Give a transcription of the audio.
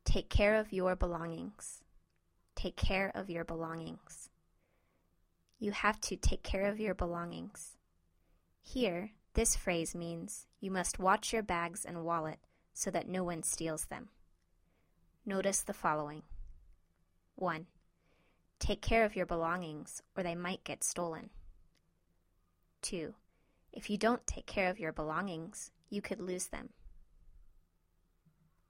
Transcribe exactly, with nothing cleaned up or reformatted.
Take care of your belongings. Take care of your belongings. You have to take care of your belongings. Here, this phrase means you must watch your bags and wallet so that no one steals them. Notice the following. one. Take care of your belongings or they might get stolen. two. If you don't take care of your belongings, you could lose them.